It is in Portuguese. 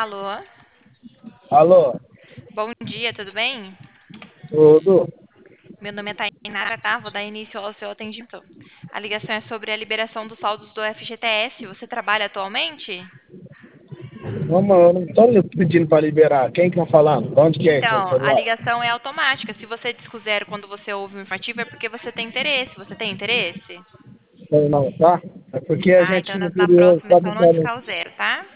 Alô? Alô, Bom dia, tudo bem? tudo? Meu nome é Tainara, tá? Vou dar início ao seu atendimento. A ligação é sobre a liberação dos saldos do FGTS. Você trabalha atualmente? Vamos, eu não estou pedindo para liberar. Quem que tá falando? De onde que é esse Então, a celular? ligação é automática. Se você disca o zero quando você ouve um informativo, é porque você tem interesse. Você tem interesse? Sei não, tá? É porque a Ah, gente então no na interior próxima é sabe só que não discar o zero, tá?